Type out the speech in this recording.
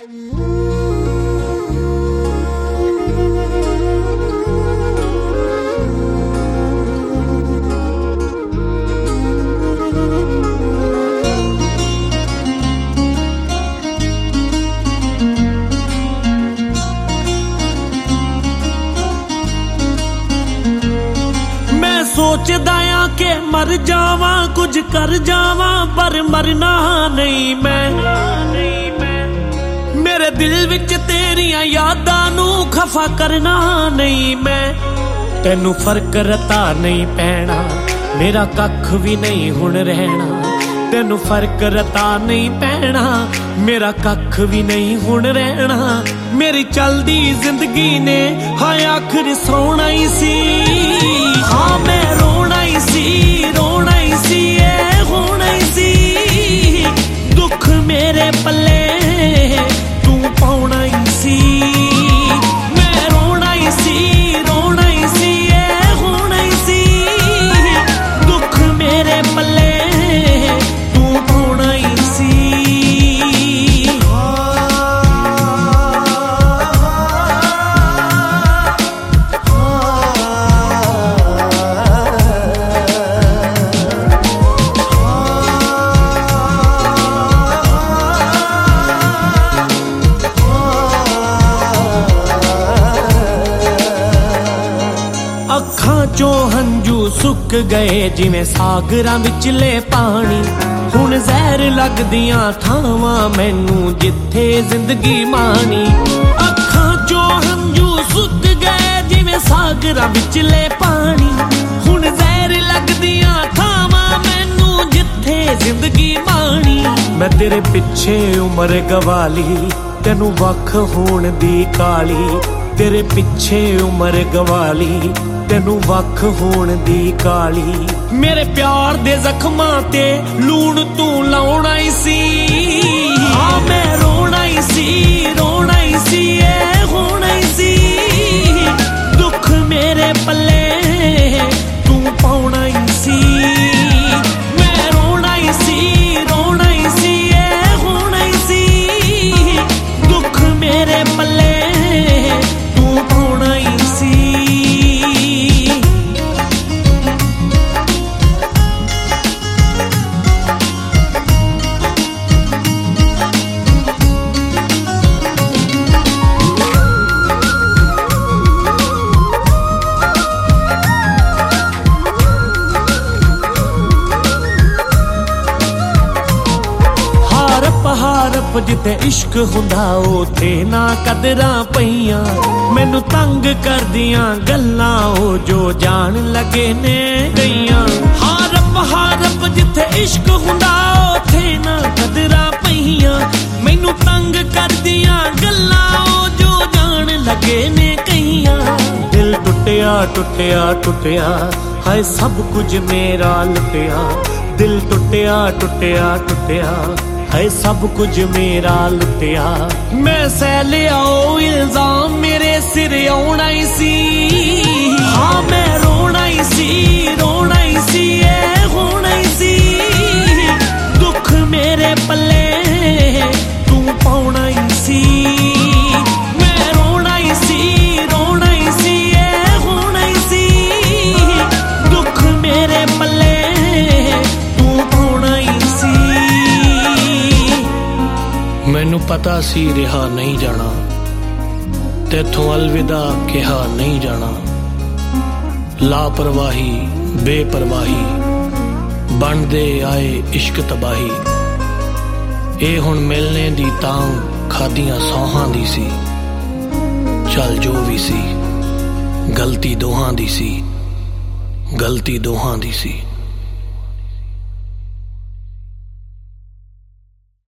सोचदा आ के मर जावा कुछ कर जावा पर मरना नहीं मैं मेरे दिल विच तेरियां यादां नू खफा करना नहीं मैं तेनू फर्क रता नहीं पैना मेरा कख भी नहीं हुण रहना तेनू फर्क रता नहीं पैना मेरा कख भी नहीं हुण रहना मेरी चलदी जिंदगी ने हां आखिर सोना ही सी हाँ मैं रोना ही सी ए होना ही सी दुख मेरे पल्ले तू पाउना ही सी मैं रोना ही सी ए होना ही सी दुख मेरे पल्ले तू पाउना ही सी ਅੱਖਾਂ ਚੋਂ ਹੰਝੂ ਸੁੱਕ ਗਏ ਜਿਵੇਂ ਸਾਗਰਾਂ ਵਿਚਲੇ ਪਾਣੀ ਹੁਣ ਜ਼ਹਿਰ ਲੱਗਦੀਆਂ ਥਾਵਾਂ ਮੈਨੂੰ ਜਿੱਥੇ ਜ਼ਿੰਦਗੀ ਮਾਣੀ ਅੱਖਾਂ ਚੋਂ ਹੰਝੂ ਸੁੱਕ ਗਏ ਜਿਵੇਂ ਸਾਗਰਾਂ ਵਿਚਲੇ ਪਾਣੀ ਹੁਣ ਜ਼ਹਿਰ ਲੱਗਦੀਆਂ ਥਾਵਾਂ ਮੈਨੂੰ ਜਿੱਥੇ ਜ਼ਿੰਦਗੀ ਮਾਣੀ ਮੈਂ ਤੇਰੇ ਪਿੱਛੇ ਉਮਰ ਗਵਾ ਲਈ ਤੈਨੂੰ ਵੱਖ ਹੋਣ ਦੀ ਕਾਲੀ तेरे पिछे उमर गवाली तेनू वख होण दी काली मेरे प्यार दे जख्मां ते लूण तू लाउणा ही सी हाँ मैं रोना ही सी ए होना ही सी दुख मेरे पल्ले तू पाउणा ही सी मैं रोना ही सी ए होना ही सी दुख मेरे पल्ले ਹਾਰਪ ਜਿੱਥੇ ਇਸ਼ਕ ਹੁੰਦਾ ਉਥੇ ਨਾ ਕਦਰਾਂ ਪਈਆਂ ਮੈਨੂੰ ਤੰਗ ਕਰਦੀਆਂ ਗੱਲਾਂ ਉਹ ਜੋ ਜਾਣ ਲੱਗੇ ਨੇ ਗਈਆਂ ਹਾਰਪ ਜਿੱਥੇ ਇਸ਼ਕ ਹੁੰਦਾ ਉਥੇ ਨਾ ਕਦਰਾਂ ਪਈਆਂ ਮੈਨੂੰ ਤੰਗ ਕਰਦੀਆਂ ਗੱਲਾਂ ਉਹ ਜੋ ਜਾਣ ਲੱਗੇ ਨੇ ਕਈਆਂ ਦਿਲ ਟੁੱਟਿਆ ਹਾਏ ਸਭ ਕੁਝ ਮੇਰਾ ਲੁੱਟਿਆ ਦਿਲ ਟੁੱਟਿਆ है सब कुछ मेरा लुटिया मैं सह लिया इल्जाम मेरे सिर आउणा ही सी हाँ मैं रोना ही सी ए होना ही सी दुख मेरे पल्ले तू पाउणा ही सी मैं रोना ही सी ए होना ही सी दुख मेरे पल्ले ਮੈਨੂੰ ਪਤਾ ਸੀ ਰਿਹਾ ਨਹੀਂ ਜਾਣਾ ਤੇਥੋਂ ਅਲਵਿਦਾ ਕਿਹਾ ਨਹੀਂ ਜਾਣਾ ਲਾਪਰਵਾਹੀ ਬੇਪਰਵਾਹੀ ਬਣਦੇ ਆਏ ਇਸ਼ਕ ਤਬਾਹੀ ਇਹ ਹੁਣ ਮਿਲਣੇ ਦੀ ਤਾਂ ਖਾਦੀਆਂ ਸੌਹਾਂ ਦੀ ਸੀ ਚੱਲ ਜੋ ਵੀ ਸੀ ਗਲਤੀ ਦੋਹਾਂ ਦੀ ਸੀ